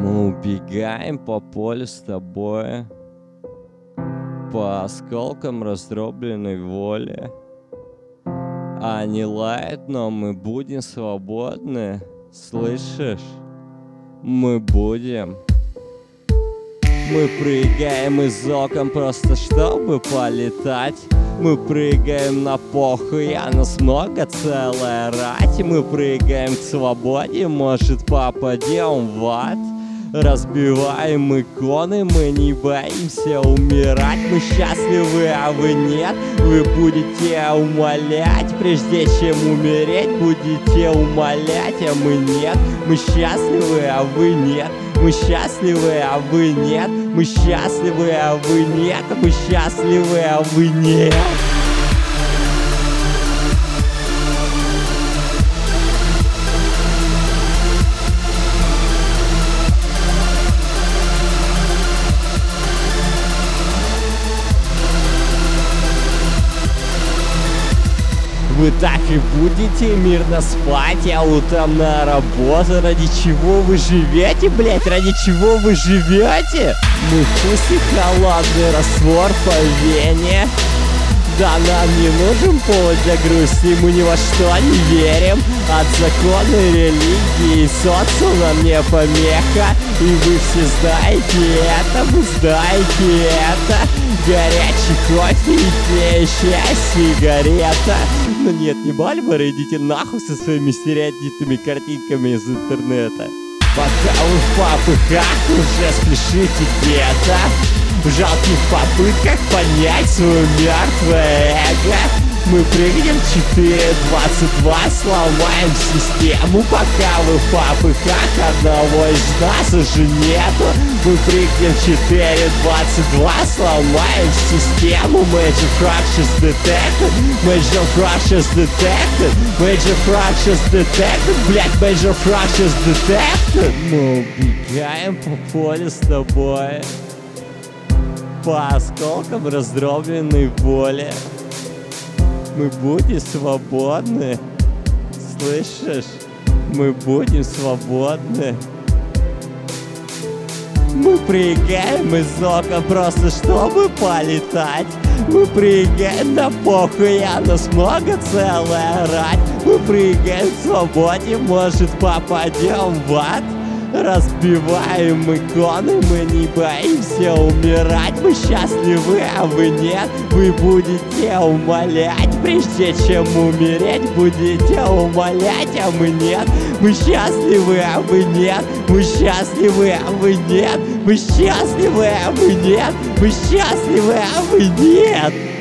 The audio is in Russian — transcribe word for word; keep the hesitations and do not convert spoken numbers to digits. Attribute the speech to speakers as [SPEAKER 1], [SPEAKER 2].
[SPEAKER 1] Мы убегаем по полю с тобой, по осколкам раздробленной воли. Они лают, но мы будем свободны, слышишь? Мы будем. Мы прыгаем из окон просто чтобы полетать. Мы прыгаем на похуй, а нас много, целая рать. Мы прыгаем к свободе, может попадем в ад. Разбиваем иконы, мы не боимся умирать. Мы счастливы, а вы нет. Вы будете умолять, прежде чем умереть. Будете умолять, а мы нет. Мы счастливы, а вы нет. Мы счастливы, а вы нет. Мы счастливы, а вы нет. Мы счастливы, а вы нет. Вы так и будете мирно спать, а утром на работу. Ради чего вы живете, блять? Ради чего вы живете? Мы пусть и холодный раствор по вене. Да нам не нужен повод для грусти, мы ни во что не верим. От закона религии и социума не помеха. И вы все знаете это, вы знаете это. Горячий кофе и тлеющая сигарета. Но нет, не Мальборо, идите нахуй со своими стереотипными картинками из интернета. Пока вы в попыхах уже спешите где-то, в жалких попытках понять свое мертвое эго. Мы прыгнем четыре двадцать два, сломаем систему. Пока вы в попыхах, одного из нас уже нету. Мы прыгнем четыре двадцать два, сломаем систему. Major fractures detected, Major fractures detected, Major fractures detected, блять, Major fractures detected. Мы убегаем по полю с тобой, по осколкам раздробленной воли. Мы будем свободны, слышишь? Мы будем свободны. Мы прыгаем из окон просто чтобы полетать. Мы прыгаем на похуй, а нас много, целая рать. Мы прыгаем к свободе, может попадем в ад. Разбиваем иконы, мы не боимся умирать. Мы счастливы, а вы нет. Вы будете умолять, прежде чем умереть. Будете умолять, а мы нет. Мы счастливы, а вы нет. Мы счастливы, а вы нет. Мы счастливы, а вы нет. Мы счастливы, а вы нет.